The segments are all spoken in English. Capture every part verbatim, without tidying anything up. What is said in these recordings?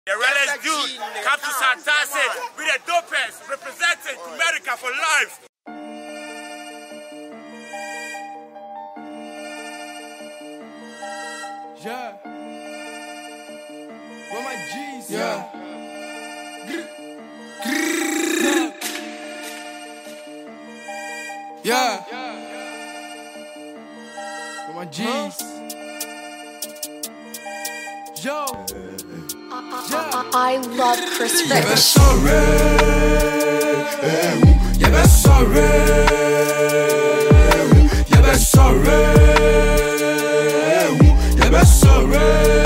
The realest dude come to Santase with the dopest representing America for life. Yeah. Where my G's? Yeah. Yeah. Yeah. Where my G's? Yo. Yeah. I love Chris Rich. Yeah, sorry. Yeah, sorry. Yeah, sorry. Yeah, sorry.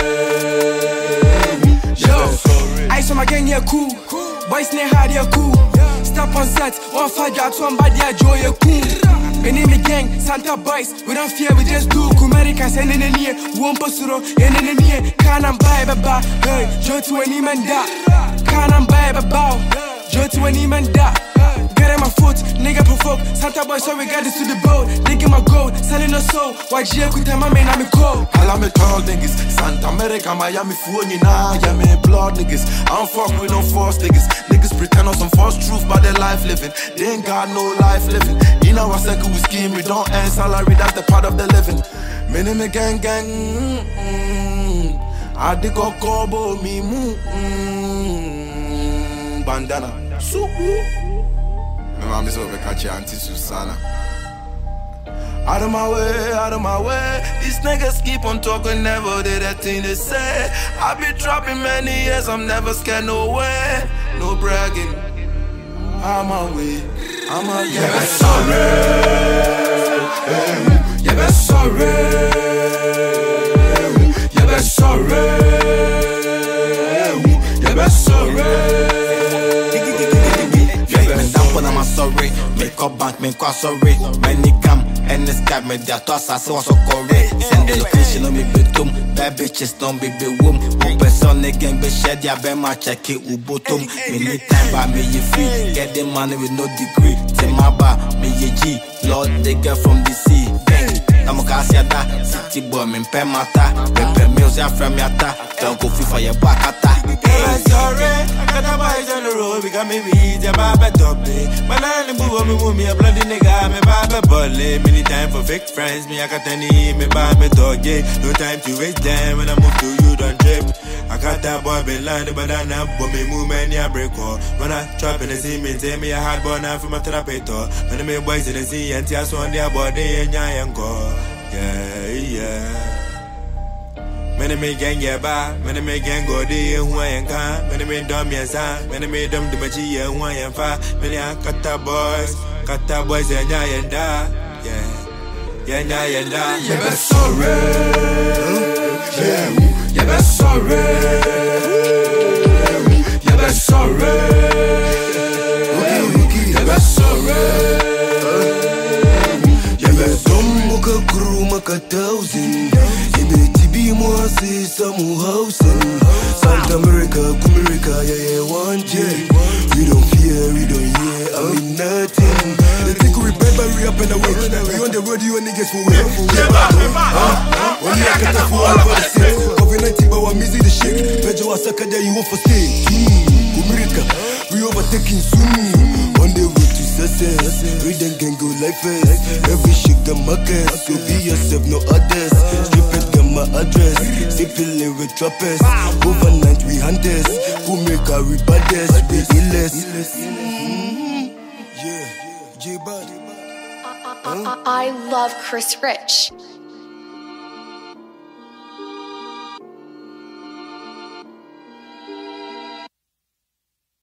Yo, ice on my gang, yeah, cool. Boys near hard, yeah, cool. Step on set, one fight, got one body, yeah, joy, yeah, cool. Enemy gang, Santa boys, we don't fear, we just do. Kumerica, send in the near, one posuro, and in the near. Can't I'm buy a bow, hey, Joe to any man da. Can't I'm buy a bow, Joe to any man da. Get in my foot, nigga provoke. Santa boy, so we got this to the boat. Digging my gold, selling a soul. Why Gia could tell my man I'm a cold. All I'm a tall niggas, Santa America, Miami, phone, you know, yeah, me blood niggas. I don't fuck with no false niggas. Niggas pretend on some false truth about their life living. They ain't got no life living. You know, I said we scheme, we don't earn salary, that's the part of the living. Minimum gang gang, mm-hmm. I dig a kobo, me moo, mm-hmm. Bandana, suku. My mom is over catching Auntie Susana. Out of my way, out of my way. These niggas keep on talking, never did that thing they say. I be dropping many years, I'm never scared, no way. No bragging. I'm my way, I'm my way. Yeah, sorry. Yeah, sorry. Yeah, sorry. Yeah, sorry. I'm sorry, make up bank, make up sorry. Many come and this guy made their toss, I saw so correct. Send the location on me, betum. Bad bitches don't be be womb. One person again, be shed, ya be my check it, ubotum. Many time by me, you free. Get the money with no degree. Take my bar, me ye G. Lord, they get from the sea. I'm a Cassiada, city boy, me pay mata. Pepe meals, ya from yata. Don't go free for your back ata. I'm sorry, I got a boys on the road, we got me weed, yeah, baba dope. My nanny move me, move me, a bloody nigga, me baba bully. Many time for fake friends, me I got any, me buy me dog, yeah. No time to waste time, when I move to you, don't trip. I got that boy, been lying, but I know, but me move, man, yeah, break all. When I trap in the sea, me tell me a hard boy, now from my therapist. When I make boys in the sea, and tears on their body, and yeah, and go. Yeah, yeah. Many me gang yeah ba, many me gang go de who I can, many me dumb yes, many me dumb the machi who I am fa, many are kata boys, kata boys and ya and da, yeah, yeah, yeah, and da. Yeah, sorry, yeah, yeah, sorry, yeah, sorry, yeah, sorry, yeah, some muka kuru maka thousand. Moi c'est Samu Hausen. Santa America, Kumerica, yeah, yeah, one day. We don't fear, we don't hear, I mean nothing. They think we repent but we up and away. We on the road, you and niggas for real. When you get the four over the six. COVID nineteen, but I'm easy to shake. Pedro Asaka there, you want for stay. Kumerica, we overtaking soon. On the road to success. We then can go like first. Every shit the market. So be yourself, no others. Strip it my address, sipping with trappers. Overnight we hunters, who make our baddest, we illest. Yeah, J-Bud. I love Chris Rich.